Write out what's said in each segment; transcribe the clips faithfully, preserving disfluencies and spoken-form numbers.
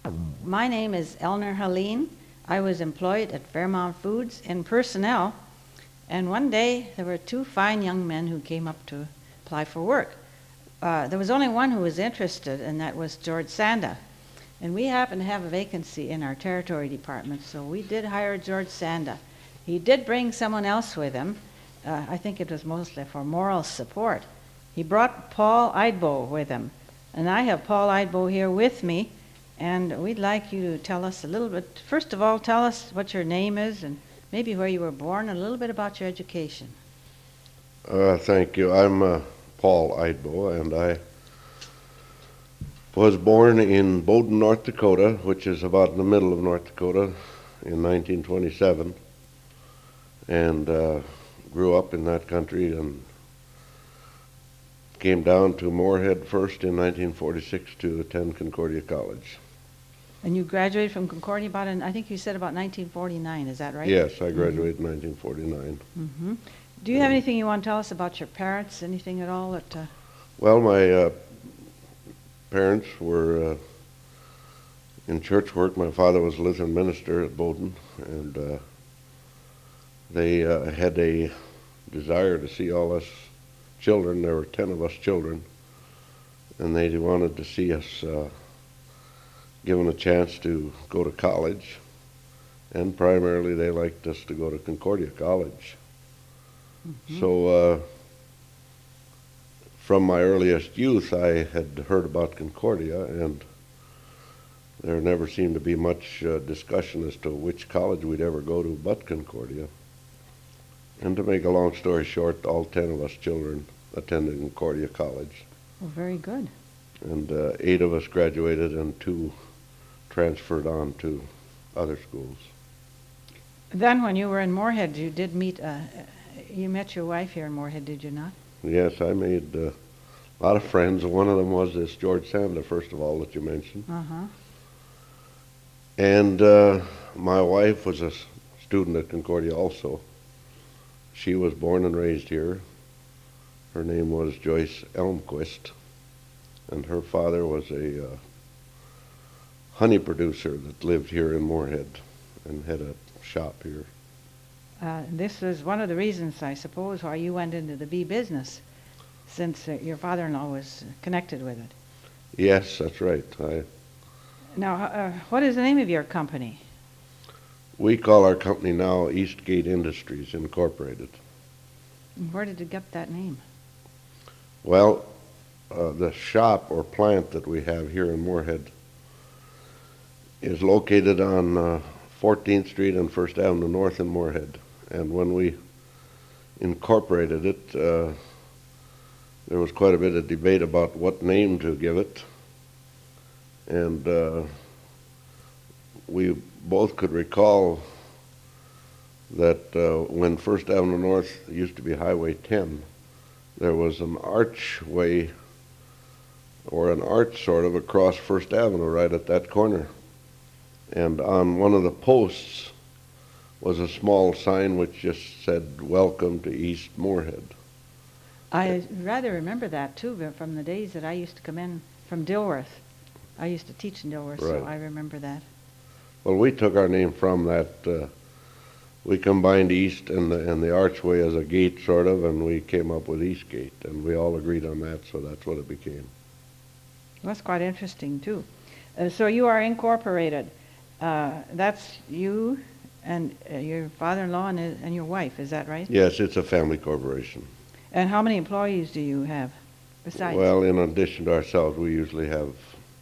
My name is Eleanor Helene. I was employed at Fairmount Foods in personnel, and one day there were two fine young men who came up to apply for work. Uh, there was only one who was interested, and that was George Sanda. And we happened to have a vacancy in our territory department, so we did hire George Sanda. He did bring someone else with him. Uh, I think it was mostly for moral support. He brought Paul Eidbo with him, and I have Paul Eidbo here with me, and we'd like you to tell us a little bit. First of all, tell us what your name is and maybe where you were born, and a little bit about your education. Uh, thank you. I'm uh, Paul Eidbo, and I was born in Bowden, North Dakota, which is about in the middle of North Dakota, in nineteen twenty-seven, and uh, grew up in that country and came down to Moorhead first in nineteen forty-six to attend Concordia College. And you graduated from Concordia about, in, I think you said about nineteen forty-nine, is that right? Yes, I graduated mm-hmm. in nineteen forty-nine. Mm-hmm. Do you have anything you want to tell us about your parents, anything at all? That, uh... Well, my uh, parents were uh, in church work. My father was a Lutheran minister at Bowden, and uh, they uh, had a desire to see all us children. There were ten of us children, and they wanted to see us uh, given a chance to go to college, and primarily they liked us to go to Concordia College. Mm-hmm. So uh, from my earliest youth I had heard about Concordia, and there never seemed to be much uh, discussion as to which college we'd ever go to but Concordia. And to make a long story short, all ten of us children attended Concordia College. Well, very good. And uh, eight of us graduated and two transferred on to other schools. Then when you were in Moorhead, you did meet, uh, you met your wife here in Moorhead, did you not? Yes, I made uh, a lot of friends. One of them was this George Sanda, first of all, that you mentioned. Uh-huh. And uh, my wife was a student at Concordia also. She was born and raised here. Her name was Joyce Elmquist, and her father was a uh, honey producer that lived here in Moorhead and had a shop here. Uh, this was one of the reasons, I suppose, why you went into the bee business, since uh, your father-in-law was connected with it. Yes, that's right. I, now, uh, what is the name of your company? We call our company now Eastgate Industries Incorporated. Where did you get that name? Well, uh, the shop or plant that we have here in Moorhead is located on uh, fourteenth Street and First Avenue North in Moorhead. And when we incorporated it, uh, there was quite a bit of debate about what name to give it. And uh, we both could recall that uh, when First Avenue North used to be Highway ten, there was an archway or an arch sort of across First Avenue right at that corner. And on one of the posts was a small sign which just said, "Welcome to East Moorhead." I rather remember that too, but from the days that I used to come in from Dilworth. I used to teach in Dilworth, right. So I remember that. Well, we took our name from that. Uh, we combined East and the, and the archway as a gate, sort of, and we came up with Eastgate, and we all agreed on that, so that's what it became. That's quite interesting, too. Uh, so you are incorporated. Uh, that's you and uh, your father-in-law and, uh, and your wife, is that right? Yes, it's a family corporation. And how many employees do you have besides? Well, in addition to ourselves, we usually have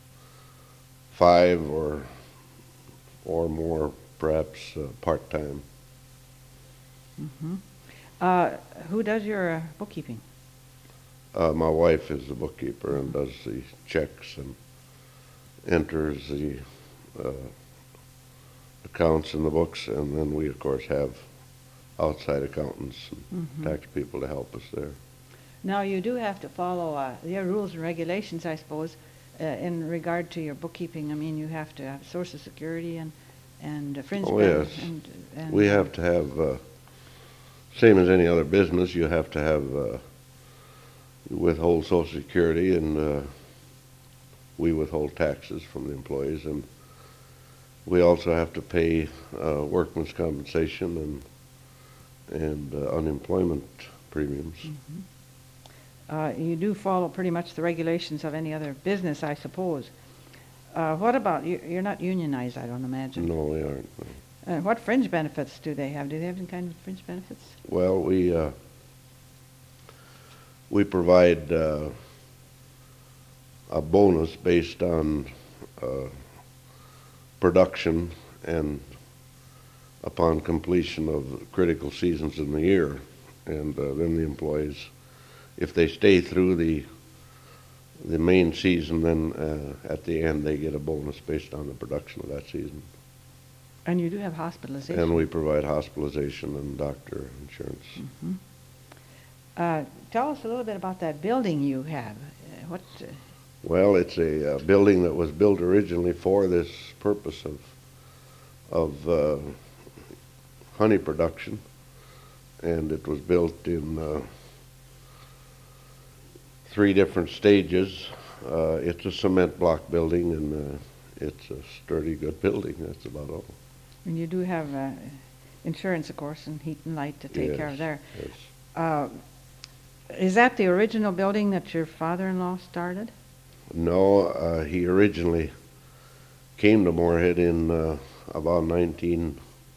five or or more, perhaps, uh, part-time. Mm-hmm. Uh, who does your uh, bookkeeping? Uh, my wife is the bookkeeper and does the checks and enters the uh, accounts in the books, and then we, of course, have outside accountants and mm-hmm. tax people to help us there. Now, you do have to follow uh, your rules and regulations, I suppose, uh, in regard to your bookkeeping. I mean, you have to have Social Security and, and uh, fringe Oh, benefits. yes. And, and we have to have, uh, same as any other business, you have to have uh, withhold Social Security, and uh, we withhold taxes from the employees, and We also have to pay uh, workman's compensation and and uh, unemployment premiums. Mhm. Uh, you do follow pretty much the regulations of any other business, I suppose. Uh, what about, you, you're not unionized, I don't imagine. No, we aren't. No. Uh, what fringe benefits do they have? Do they have any kind of fringe benefits? Well, we uh, we provide uh, a bonus based on uh, production and upon completion of critical seasons in the year. And uh, then the employees, if they stay through the the main season, then uh, at the end they get a bonus based on the production of that season. And you do have hospitalization. And we provide hospitalization and doctor insurance. Mm-hmm. Uh, tell us a little bit about that building you have. Uh, what? Uh, Well, it's a uh, building that was built originally for this purpose of of uh, honey production, and it was built in uh, three different stages. Uh, it's a cement block building, and uh, it's a sturdy, good building. That's about all. and you do have uh, insurance, of course, and heat and light to take Yes, care of there. yes. Uh, is that the original building that your father-in-law started? No, uh, he originally came to Moorhead in uh, about nineteen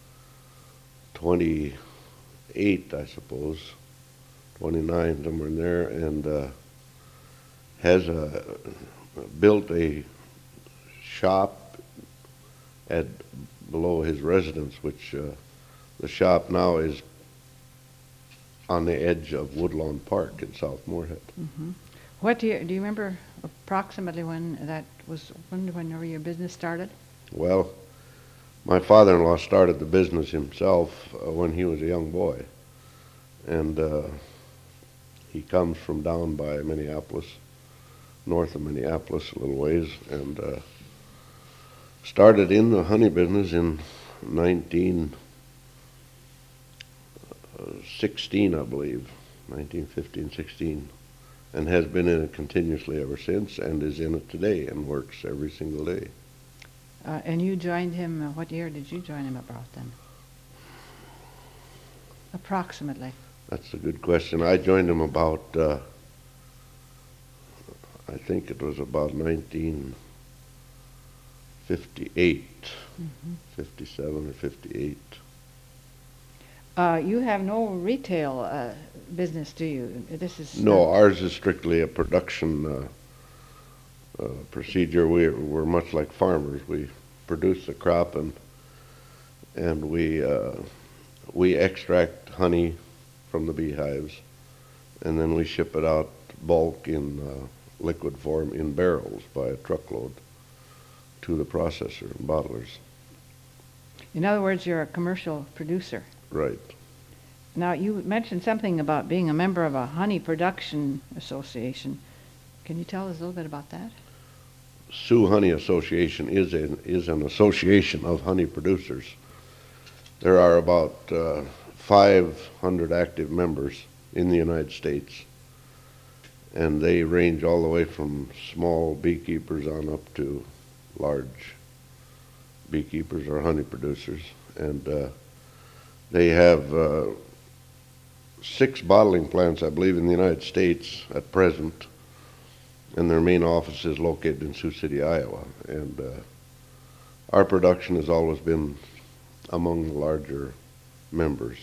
twenty-eight, I suppose, twenty-nine, somewhere in there, and uh, has a, built a shop at below his residence, which uh, the shop now is on the edge of Woodlawn Park in South Moorhead. Mm-hmm. What do you, do you remember approximately when that was opened, whenever your business started? Well, my father-in-law started the business himself uh, when he was a young boy, and uh, he comes from down by Minneapolis, north of Minneapolis a little ways, and uh, started in the honey business in nineteen sixteen, I believe, nineteen fifteen, sixteen, and has been in it continuously ever since, and is in it today and works every single day. Uh, and you joined him, uh, what year did you join him about then? Approximately. That's a good question. I joined him about, uh, I think it was about nineteen fifty-eight, Mm-hmm. fifty-seven or fifty-eight. Uh, you have no retail uh, business, do you? This is No, uh, ours is strictly a production uh, uh, procedure. We're, we're much like farmers. We produce the crop, and and we uh, we extract honey from the beehives, and then we ship it out bulk in uh, liquid form in barrels by a truckload to the processor and bottlers. In other words, you're a commercial producer. Right. Now, you mentioned something about being a member of a honey production association. Can you tell us a little bit about that? Sioux Honey Association is an, is an association of honey producers. There are about uh, five hundred active members in the United States, and they range all the way from small beekeepers on up to large beekeepers or honey producers. And uh, they have uh, six bottling plants, I believe, in the United States at present, and their main office is located in Sioux City, Iowa. And uh, our production has always been among the larger members.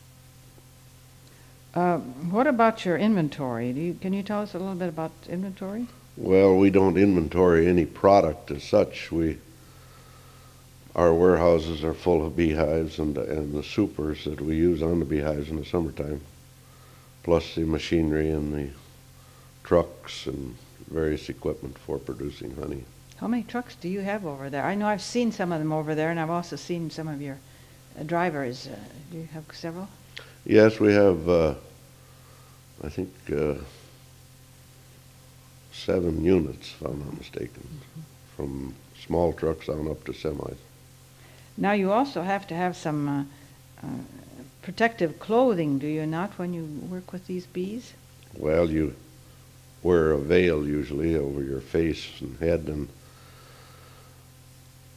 Uh, what about your inventory? Do you, can you tell us a little bit about inventory? Well, we don't inventory any product as such. We Our warehouses are full of beehives and, and the supers that we use on the beehives in the summertime, plus the machinery and the trucks and various equipment for producing honey. How many trucks do you have over there? I know I've seen some of them over there, and I've also seen some of your uh, drivers. Uh, do you have several? Yes, we have, uh, I think, uh, seven units, if I'm not mistaken, mm-hmm. from small trucks on up to semis. Now, you also have to have some uh, uh, protective clothing, do you not, when you work with these bees? Well, you wear a veil usually over your face and head, and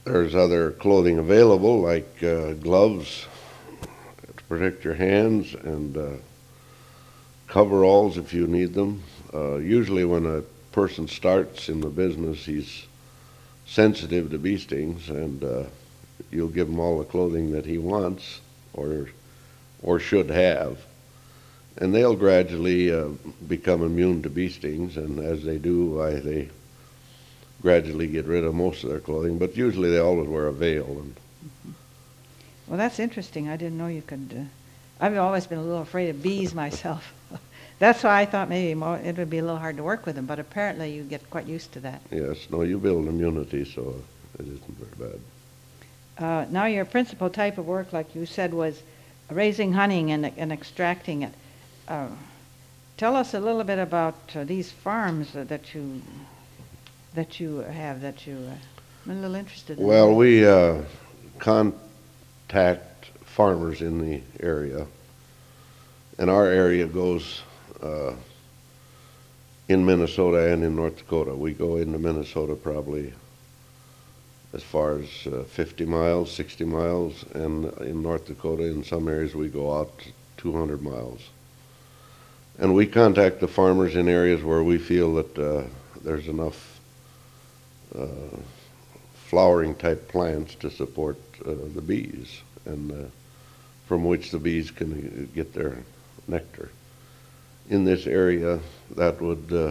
There's other clothing available, like uh, gloves to protect your hands, and uh, coveralls if you need them. Uh, usually when a person starts in the business, he's sensitive to bee stings, and uh, you'll give him all the clothing that he wants or or should have, and they'll gradually uh, become immune to bee stings, and as they do, why they gradually get rid of most of their clothing, but usually they always wear a veil. And Well, that's interesting. I didn't know you could. Uh, I've always been a little afraid of bees myself. That's why I thought maybe more, it would be a little hard to work with them, but apparently you get quite used to that. yes, no, you build immunity, so it isn't very bad. Uh, now, your principal type of work, like you said, was raising honey and, and extracting it. Uh, tell us a little bit about uh, these farms uh, that you that you have. That you, uh, I'm a little interested in. Well, that. we uh, contact farmers in the area, and our area goes uh, in Minnesota and in North Dakota. We go into Minnesota probably as far as uh, fifty miles, sixty miles, and in North Dakota, in some areas, we go out two hundred miles. And we contact the farmers in areas where we feel that uh, there's enough uh, flowering type plants to support uh, the bees, and uh, from which the bees can get their nectar. In this area, that would uh,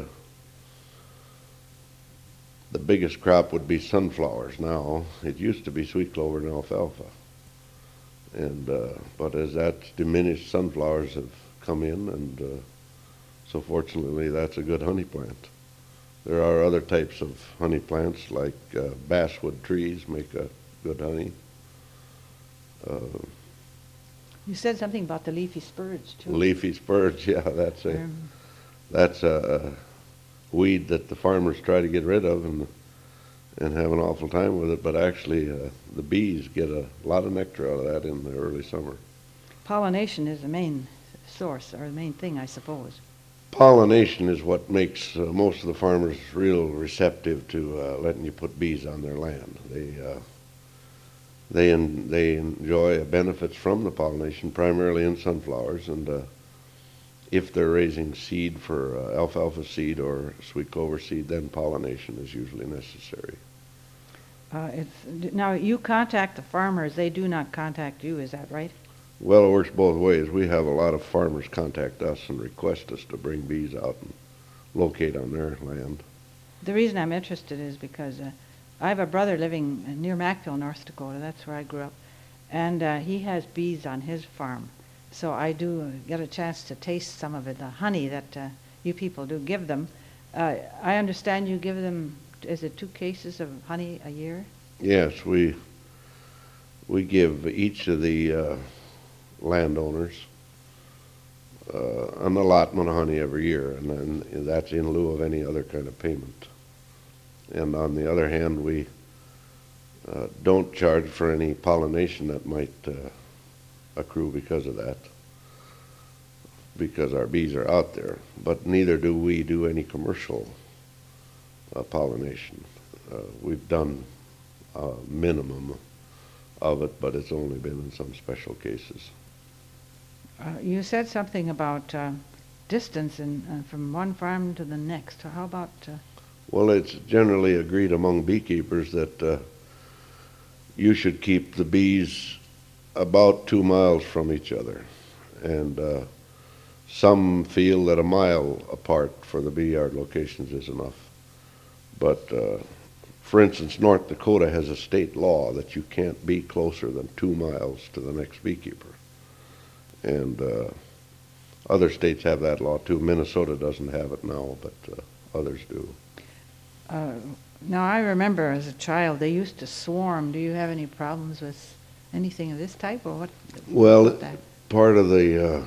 the biggest crop would be sunflowers now. It used to be sweet clover and alfalfa. And, uh, but as that's diminished, sunflowers have come in, and uh, so fortunately that's a good honey plant. There are other types of honey plants, like uh, basswood trees make a good honey. Uh, You said something about the leafy spurge too. leafy spurge, yeah, that's a, Um, that's a weed that the farmers try to get rid of, and and have an awful time with it, but actually uh, the bees get a lot of nectar out of that in the early summer. pollination is the main source, or the main thing, I suppose. Pollination is what makes uh, most of the farmers real receptive to uh, letting you put bees on their land. They uh, they en- they enjoy benefits from the pollination, primarily in sunflowers, and uh, if they're raising seed for uh, alfalfa seed or sweet clover seed, then pollination is usually necessary. Uh, it's, now, you contact the farmers, they do not contact you, is that right? Well, it works both ways. We have a lot of farmers contact us and request us to bring bees out and locate on their land. The reason I'm interested is because uh, I have a brother living near Mackville, North Dakota. That's where I grew up. And uh, he has bees on his farm. So I do uh, get a chance to taste some of it, the honey that uh, you people do give them. Uh, I understand you give them, is it two cases of honey a year? Yes, we we give each of the uh, landowners uh, an allotment of honey every year, and then that's in lieu of any other kind of payment. And on the other hand, we uh, don't charge for any pollination that might uh, accrue because of that, because our bees are out there. But neither do we do any commercial uh, pollination. Uh, we've done a minimum of it, but it's only been in some special cases. Uh, you said something about uh, distance in, uh, from one farm to the next. How about... Uh, Well, it's generally agreed among beekeepers that uh, you should keep the bees about two miles from each other. And uh, some feel that a mile apart for the bee yard locations is enough. But uh, for instance, North Dakota has a state law that you can't be closer than two miles to the next beekeeper. And uh, other states have that law too. Minnesota doesn't have it now, but uh, others do. Uh, now, I remember as a child, they used to swarm. Do you have any problems with anything of this type, or what? Well, what that? part of the uh,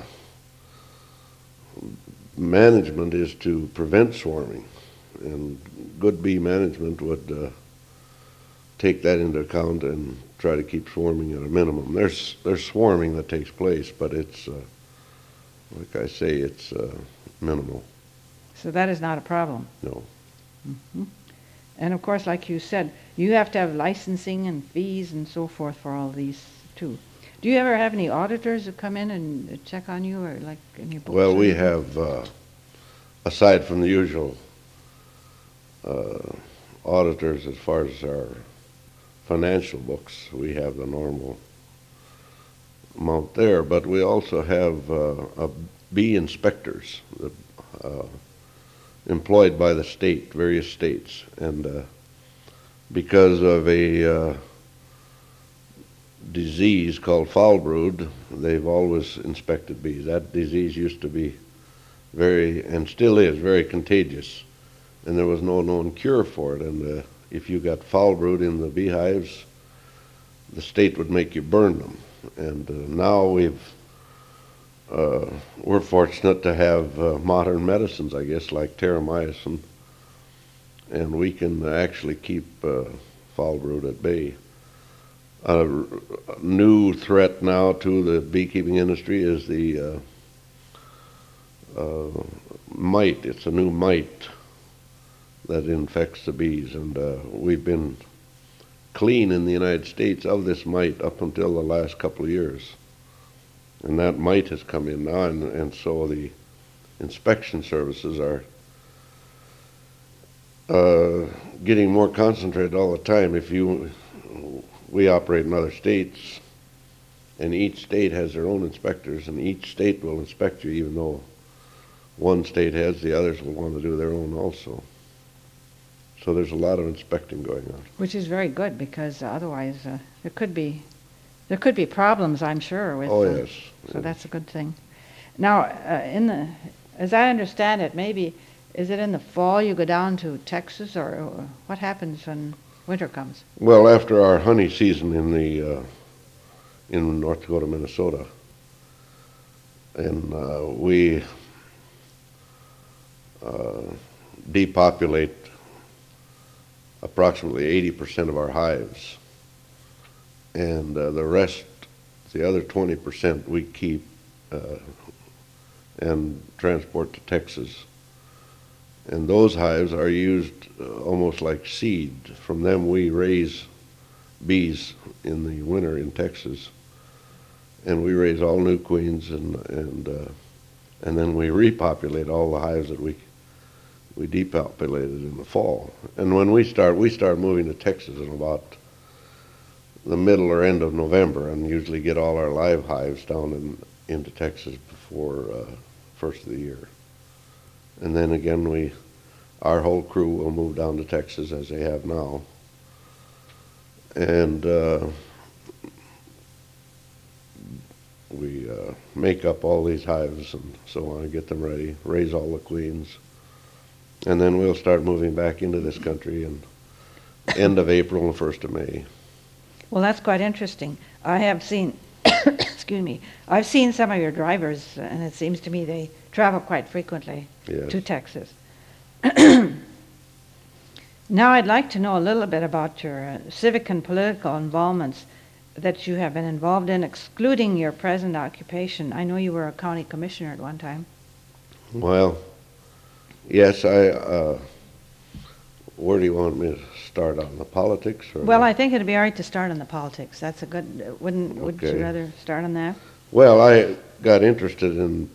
management is to prevent swarming, and good bee management would uh, take that into account and try to keep swarming at a minimum. There's there's swarming that takes place, but it's, uh, like I say, it's uh, minimal. So that is not a problem. No. Mm-hmm. And of course, like you said, you have to have licensing and fees and so forth for all these too. Do you ever have any auditors who come in and check on you, or like any books? Well, or we anything? have, uh, aside from the usual uh, auditors as far as our financial books, we have the normal amount there, but we also have uh, a bee inspectors that, uh, employed by the state, various states, and uh, because of a uh, disease called foul brood, they've always inspected bees. That disease used to be very, and still is, very contagious, and there was no known cure for it. And uh, if you got foul brood in the beehives, the state would make you burn them. And uh, now we've uh, we're fortunate to have uh, modern medicines, I guess, like terramycin, and we can actually keep uh, foul brood at bay. A r- new threat now to the beekeeping industry is the uh, uh, mite. It's a new mite that infects the bees, and uh, we've been clean in the United States of this mite up until the last couple of years. And that mite has come in now, and, and so the inspection services are uh, getting more concentrated all the time. If you, we operate in other states, and each state has their own inspectors, and each state will inspect you, even though one state has, the others will want to do their own also. So there's a lot of inspecting going on. Which is very good, because otherwise uh, there could be there could be problems, I'm sure. With, Oh, uh, yes. So yes. that's a good thing. Now, uh, in the, as I understand it, maybe is it in the fall you go down to Texas, or, or what happens when winter comes? Well, after our honey season in the uh, in North Dakota, Minnesota, and uh, we uh, depopulate approximately eighty percent of our hives, and uh, the rest, the other twenty percent, we keep uh, and transport to Texas. And those hives are used uh, almost like seed. From them we raise bees in the winter in Texas, and we raise all new queens, and and uh, and then we repopulate all the hives that we we depopulated in the fall. And when we start, we start moving to Texas in about the middle or end of November, and usually get all our live hives down in, into Texas before uh, first of the year. And then again, we, our whole crew will move down to Texas as they have now. And uh, we uh, make up all these hives and so on, and get them ready, raise all the queens. And then we'll start moving back into this country in end of April and first of May. Well, that's quite interesting. I have seen, excuse me, I've seen some of your drivers, and it seems to me they travel quite frequently Yes. to Texas. Now I'd like to know a little bit about your uh, civic and political involvements that you have been involved in, excluding your present occupation. I know you were a county commissioner at one time. Well, yes, I, uh, where do you want me to start on, the politics? Or Well, the- I think it'd be all right to start on the politics. That's a good, uh, wouldn't, would you Okay. rather start on that? Well, I got interested in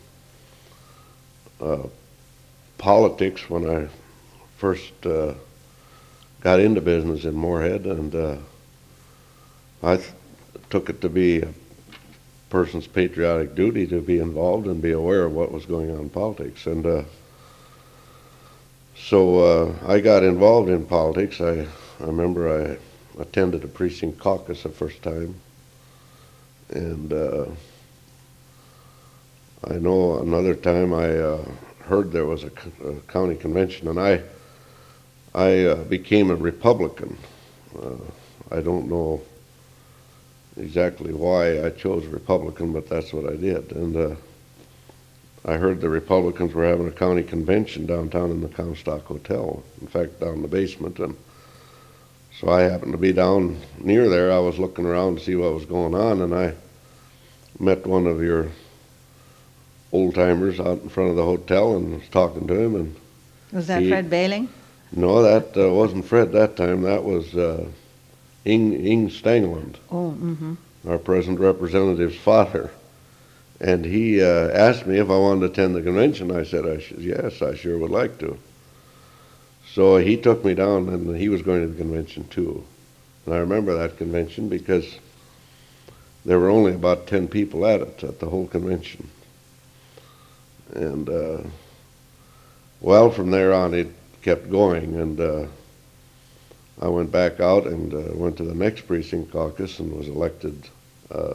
uh, politics when I first uh, got into business in Moorhead, and uh, I th- took it to be a person's patriotic duty to be involved and be aware of what was going on in politics. And uh, so uh, I got involved in politics. I, I remember I attended a precinct caucus the first time, and uh, I know another time I uh, heard there was a, co- a county convention, and I I uh, became a Republican. Uh, I don't know exactly why I chose Republican, but that's what I did. And uh, I heard the Republicans were having a county convention downtown in the Comstock Hotel, in fact, down in the basement. And so I happened to be down near there. I was looking around to see what was going on, and I met one of your old timers out in front of the hotel and was talking to him. And Was that He- Fred Baling? No, that uh, wasn't Fred that time. That was uh, Ing, Ing Stangeland, Oh, mm-hmm. our present representative's father. And he uh, asked me if I wanted to attend the convention. I said, I sh- yes, I sure would like to. So he took me down, and he was going to the convention too. And I remember that convention because there were only about ten people at it, at the whole convention. And, uh, well, from there on, it kept going, and uh, I went back out and uh, went to the next precinct caucus and was elected uh,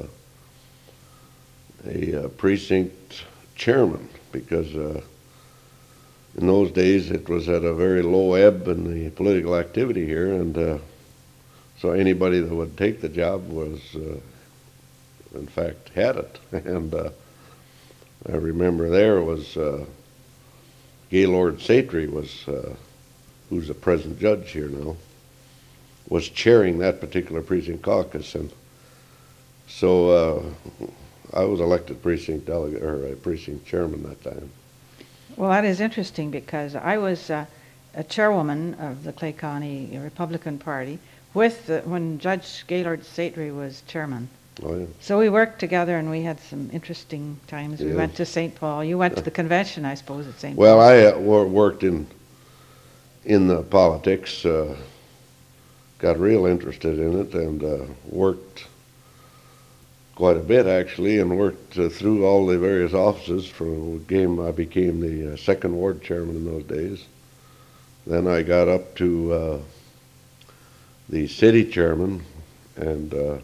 a uh, precinct chairman, because uh, in those days it was at a very low ebb in the political activity here, and uh, so anybody that would take the job was, uh, in fact, had it. And uh, I remember there was uh, Gaylord Satry, was, uh, who's the present judge here now, was chairing that particular precinct caucus, and so uh, I was elected precinct delegate or uh, precinct chairman that time. Well, that is interesting because I was uh, a chairwoman of the Clay County Republican Party with the, when Judge Gaylord Satry was chairman. Oh yeah. So we worked together and we had some interesting times. We Yes. went to Saint Paul. You went to the convention, I suppose, at Saint Well, Paul. I uh, wor- worked in in the politics, uh, got real interested in it, and uh, worked quite a bit actually, and worked uh, through all the various offices. From game, I became the uh, second ward chairman in those days. Then I got up to uh, the city chairman, and uh,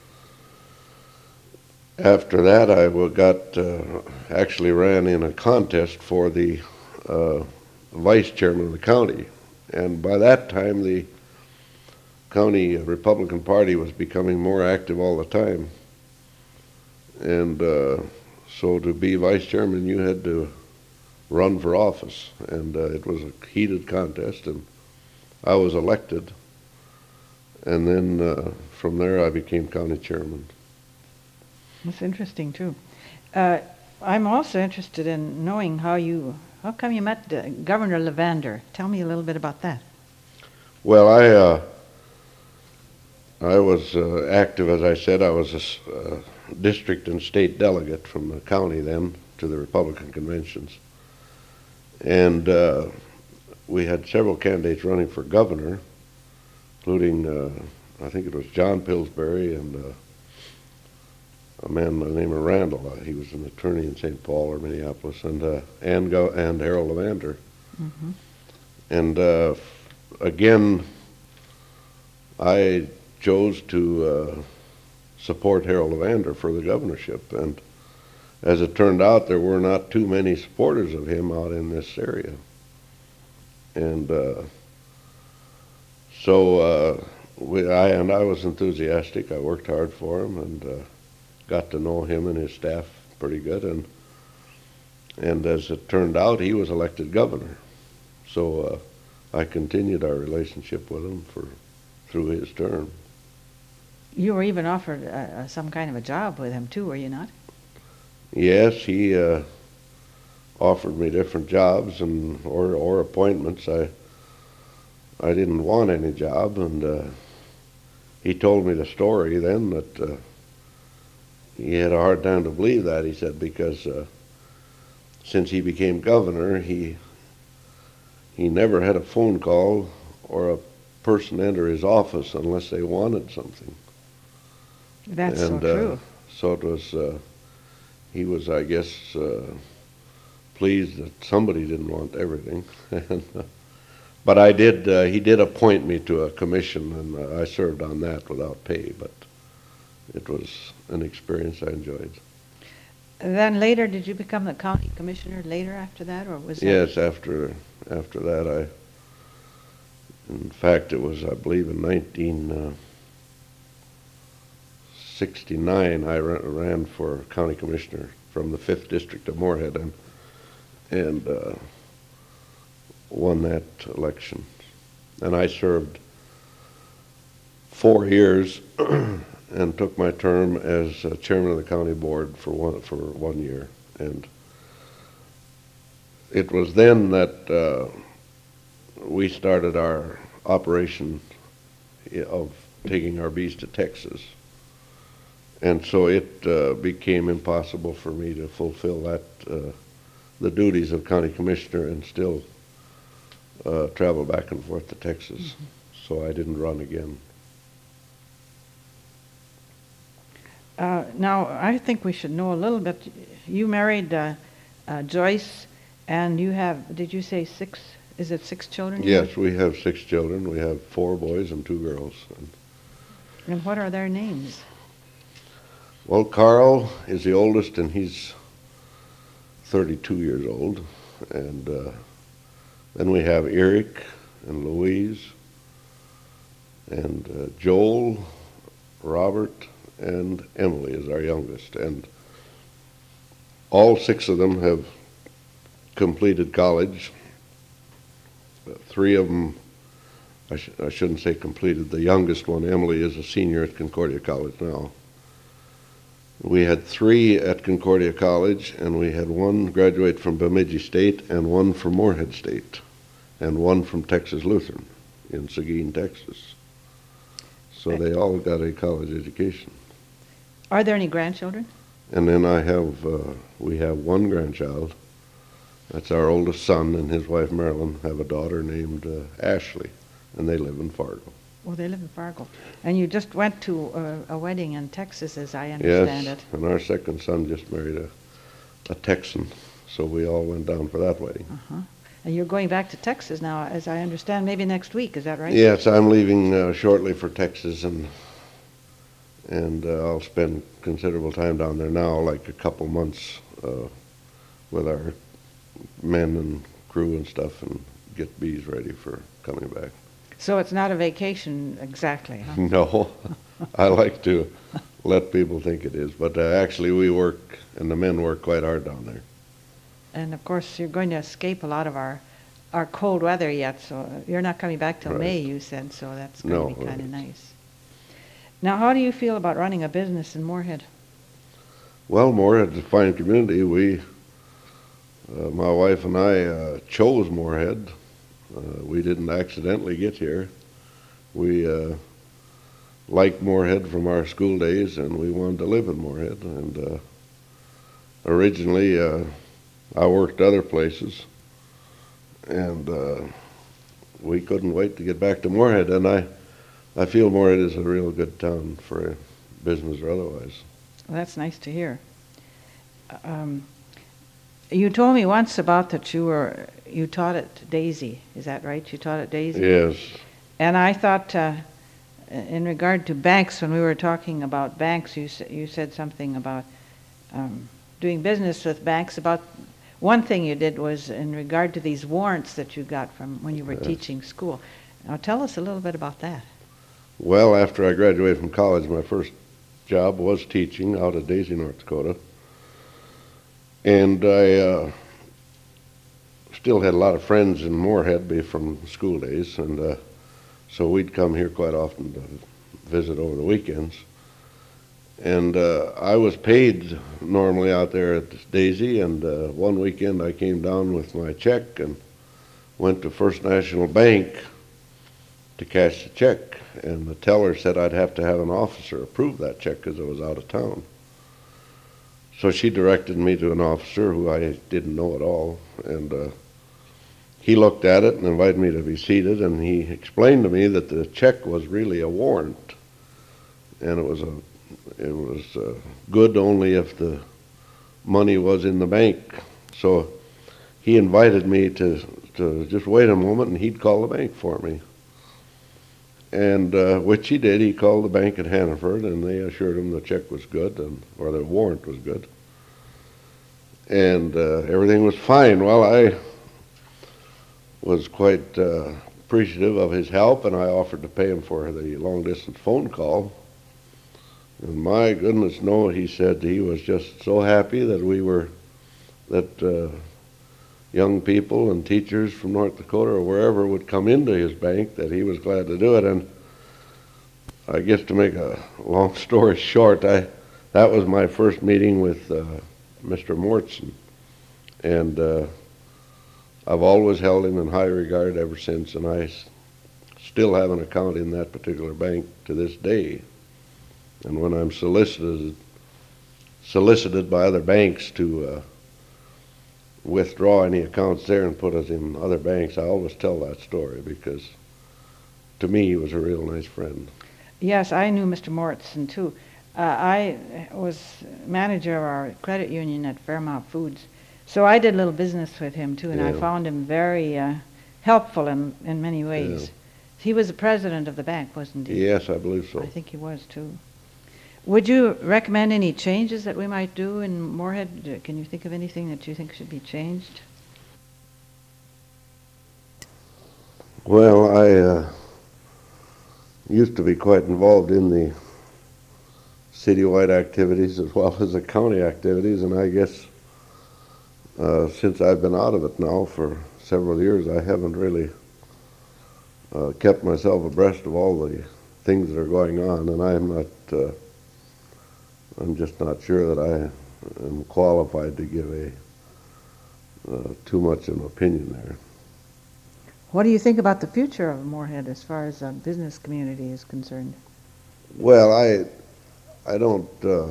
after that I w- got uh, actually ran in a contest for the uh, vice chairman of the county, and by that time the county Republican Party was becoming more active all the time. And uh, so to be vice chairman, you had to run for office, and uh, it was a heated contest, and I was elected. And then uh, from there, I became county chairman. That's interesting too. Uh, I'm also interested in knowing how you, how come you met uh, Governor Levander? Tell me a little bit about that. Well, I uh, I was uh, active, as I said. I was a s- uh, district and state delegate from the county then to the Republican conventions. And uh, we had several candidates running for governor, including, uh, I think it was John Pillsbury and uh, a man by the name of Randall. Uh, he was an attorney in Saint Paul or Minneapolis, and uh, and, Go- and Harold Levander. Mm-hmm. And uh, again, I chose to uh, support Harold Levander for the governorship, and as it turned out, there were not too many supporters of him out in this area. And uh, so uh, we, I and I was enthusiastic. I worked hard for him, and uh, got to know him and his staff pretty good. And and as it turned out, he was elected governor. So uh, I continued our relationship with him for through his term. You were even offered uh, uh, some kind of a job with him too, were you not? Yes, he uh, offered me different jobs and or or appointments. I I didn't want any job, and uh, he told me the story then that uh, he had a hard time to believe that. He said because uh, since he became governor, he he never had a phone call or a person enter his office unless they wanted something. That's and, so true. Uh, so it was. Uh, he was, I guess, uh, pleased that somebody didn't want everything. and, uh, but I did. Uh, he did appoint me to a commission, and uh, I served on that without pay. But it was an experience I enjoyed. Then later, did you become the county commissioner later after that, or was that? Yes, after after that, I. In fact, it was, I believe, in nineteen sixty-nine. I ra- ran for county commissioner from the fifth district of Moorhead, and and uh, won that election. And I served four years and took my term as uh, chairman of the county board for one for one year. And it was then that uh, we started our operation of taking our bees to Texas. And so it uh, became impossible for me to fulfill that, uh, the duties of county commissioner and still uh, travel back and forth to Texas. Mm-hmm. So I didn't run again. Uh, now, I think we should know a little bit. You married uh, uh, Joyce, and you have, did you say six, is it six children? Yes, have? We have six children. We have four boys and two girls. And, and what are their names? Well, Carl is the oldest, and he's thirty-two years old. And uh, then we have Eric and Louise and uh, Joel, Robert, and Emily is our youngest. And all six of them have completed college. Three of them, I, sh I shouldn't say completed. The youngest one, Emily, is a senior at Concordia College now. We had three at Concordia College, and we had one graduate from Bemidji State, and one from Moorhead State, and one from Texas Lutheran in Seguin, Texas. So they all got a college education. Are there any grandchildren? And then I have, uh, we have one grandchild. That's our oldest son, and his wife Marilyn have a daughter named uh, Ashley, and they live in Fargo. Well, they live in Fargo. And you just went to a, a wedding in Texas, as I understand yes, it. And our second son just married a, a Texan, so we all went down for that wedding. Uh-huh. And you're going back to Texas now, as I understand, maybe next week, is that right? Yes, I'm leaving uh, shortly for Texas, and and uh, I'll spend considerable time down there now, like a couple months uh, with our men and crew and stuff, and get bees ready for coming back. So it's not a vacation exactly, huh? No, I like to let people think it is, but uh, actually we work, and the men work quite hard down there. And of course you're going to escape a lot of our our cold weather yet, so you're not coming back till right. May, you said, so that's going no, to be kind of right. nice. Now, how do you feel about running a business in Moorhead? Well, Moorhead's a fine community. We, uh, my wife and I uh, chose Moorhead. Uh, we didn't accidentally get here. We uh, liked Moorhead from our school days, and we wanted to live in Moorhead. And uh, originally, uh, I worked other places, and uh, we couldn't wait to get back to Moorhead. And I, I feel Moorhead is a real good town for business or otherwise. Well, that's nice to hear. Um, you told me once about that you were you taught at Daisy. Is that right? You taught at Daisy? Yes. And I thought, uh, in regard to banks, when we were talking about banks, you sa you said something about um, doing business with banks. About one thing you did was in regard to these warrants that you got from when you were yes. teaching school. Now tell us a little bit about that. Well, after I graduated from college, my first job was teaching out at Daisy, North Dakota. And I uh, still had a lot of friends in Moorhead from school days, and uh, so we'd come here quite often to visit over the weekends. And uh, I was paid normally out there at Daisy, and uh, one weekend I came down with my check and went to First National Bank to cash the check. And the teller said I'd have to have an officer approve that check because I was out of town. So she directed me to an officer who I didn't know at all, and uh, he looked at it and invited me to be seated, and he explained to me that the check was really a warrant, and it was a it was uh, good only if the money was in the bank. So he invited me to to just wait a moment, and he'd call the bank for me. And uh, which he did. He called the bank at Hannaford, and they assured him the check was good, and or the warrant was good, and uh, everything was fine. Well, I was quite uh, appreciative of his help, and I offered to pay him for the long-distance phone call. And my goodness, no, he said he was just so happy that we were that. Uh, young people and teachers from North Dakota or wherever would come into his bank, that he was glad to do it. And I guess to make a long story short, I that was my first meeting with uh, Mister Mortson. And uh, I've always held him in high regard ever since, and I s- still have an account in that particular bank to this day. And when I'm solicited solicited by other banks to uh, withdraw any accounts there and put us in other banks, I always tell that story because to me he was a real nice friend. Yes, I knew Mister Moritzen too. Uh, I was manager of our credit union at Fairmount Foods, so I did a little business with him too, and I Yeah. found him very uh, helpful in, in many ways. Yeah. He was the president of the bank, wasn't he? Yes, I believe so. I think he was too. Would you recommend any changes that we might do in Moorhead? Uh, Can you think of anything that you think should be changed? Well, I uh, used to be quite involved in the citywide activities as well as the county activities, and I guess uh, since I've been out of it now for several years, I haven't really uh, kept myself abreast of all the things that are going on, and I'm not, uh, I'm just not sure that I am qualified to give a uh, too much of an opinion there. What do you think about the future of Moorhead as far as the business community is concerned? Well, I I don't uh,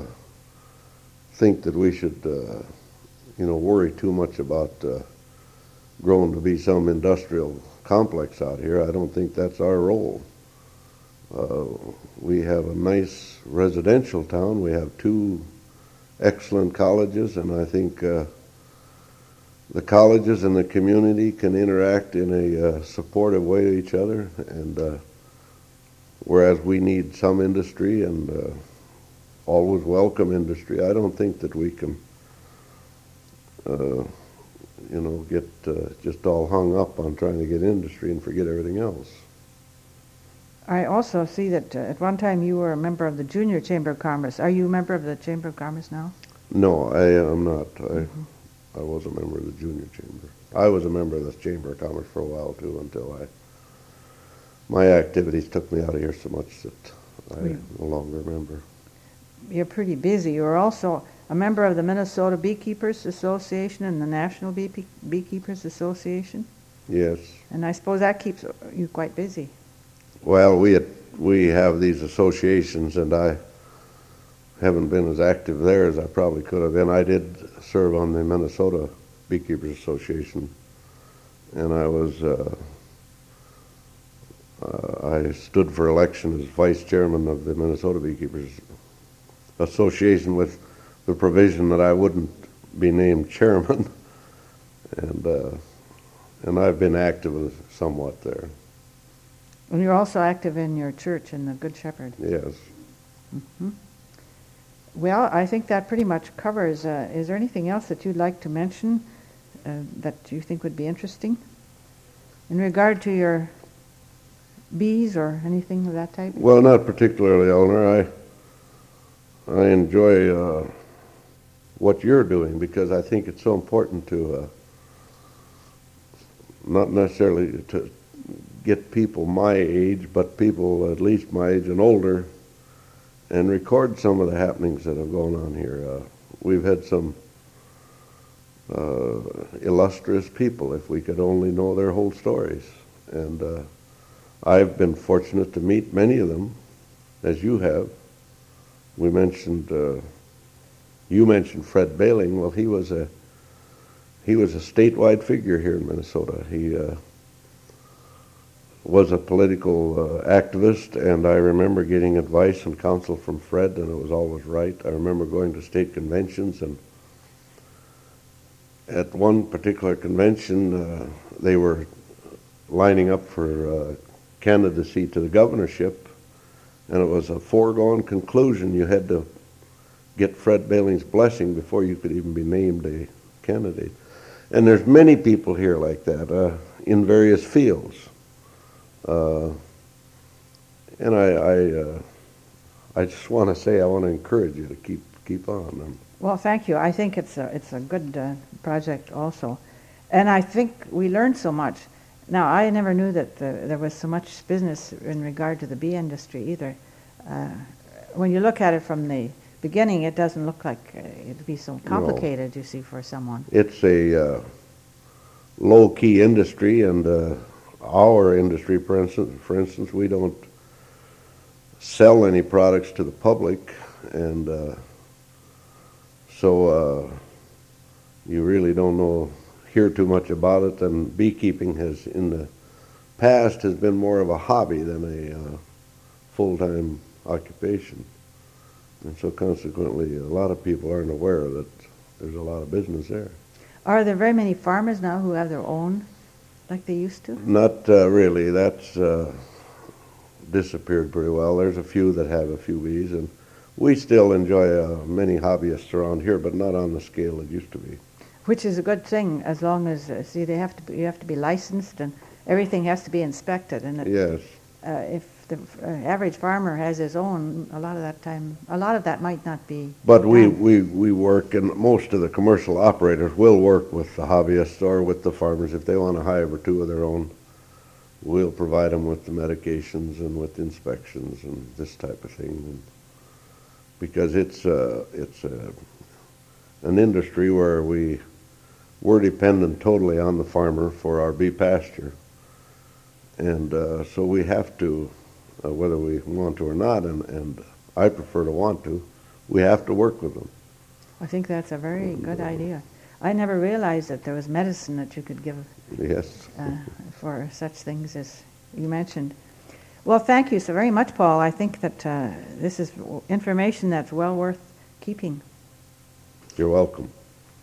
think that we should, uh, you know, worry too much about uh, growing to be some industrial complex out here. I don't think that's our role. Uh, we have a nice residential town. We have two excellent colleges, and I think uh, the colleges and the community can interact in a uh, supportive way to each other. And uh, whereas we need some industry and uh, always welcome industry, I don't think that we can, uh, you know, get uh, just all hung up on trying to get industry and forget everything else. I also see that uh, at one time you were a member of the Junior Chamber of Commerce. Are you a member of the Chamber of Commerce now? No, I am not. I, mm-hmm. I was a member of the Junior Chamber. I was a member of the Chamber of Commerce for a while too, until I my activities took me out of here so much that I yeah. no longer remember. You're pretty busy. You're also a member of the Minnesota Beekeepers Association and the National Bee- Beekeepers Association. Yes. And I suppose that keeps you quite busy. Well, we had, we have these associations, and I haven't been as active there as I probably could have been. I did serve on the Minnesota Beekeepers Association, and I was uh, uh, I stood for election as vice chairman of the Minnesota Beekeepers Association with the provision that I wouldn't be named chairman, and uh, and I've been active somewhat there. And you're also active in your church in the Good Shepherd. Yes. Mm-hmm. Well, I think that pretty much covers. Uh, is there anything else that you'd like to mention uh, that you think would be interesting in regard to your bees or anything of that type? Well, not particularly, Eleanor. I I enjoy uh, what you're doing because I think it's so important to uh, not necessarily to get people my age, but people at least my age and older, and record some of the happenings that have gone on here. Uh, we've had some uh, illustrious people, if we could only know their whole stories. And uh, I've been fortunate to meet many of them, as you have. We mentioned, uh, you mentioned Fred Behling. Well, he was a he was a statewide figure here in Minnesota. He uh, was a political uh, activist, and I remember getting advice and counsel from Fred, and it was always right. I remember going to state conventions, and at one particular convention, uh, they were lining up for uh, candidacy to the governorship, and it was a foregone conclusion you had to get Fred Behling's blessing before you could even be named a candidate. And there's many people here like that uh, in various fields. Uh, and I, I, uh, I just want to say I want to encourage you to keep keep on. Well, thank you. I think it's a it's a good uh, project also, and I think we learned so much. Now, I never knew that the, there was so much business in regard to the bee industry either. Uh, when you look at it from the beginning, it doesn't look like uh, it'd be so complicated. No. You see, for someone. It's a uh, low-key industry, and uh, our industry, for instance, for instance, we don't sell any products to the public, and uh, so uh, you really don't know, hear too much about it. And beekeeping has, in the past, has been more of a hobby than a uh, full-time occupation. And so consequently, a lot of people aren't aware that there's a lot of business there. Are there very many farmers now who have their own, like they used to? Not uh, really. That's uh, disappeared pretty well. There's a few that have a few bees, and we still enjoy uh, many hobbyists around here, but not on the scale it used to be. Which is a good thing, as long as, uh, see, they have to be, you have to be licensed, and everything has to be inspected. And it, Yes. uh, if the uh, average farmer has his own, a lot of that time, a lot of that might not be But we, done. we, we work, and most of the commercial operators will work with the hobbyists or with the farmers. If they want to hire two of their own, we'll provide them with the medications and with inspections and this type of thing. And because it's, uh, it's uh, an industry where we, we're dependent totally on the farmer for our bee pasture. And uh, so we have to, uh, whether we want to or not, and, and I prefer to want to, we have to work with them. I think that's a very good idea. I never realized that there was medicine that you could give Yes. uh, for such things as you mentioned. Well, thank you so very much, Paul. I think that uh, this is information that's well worth keeping. You're welcome.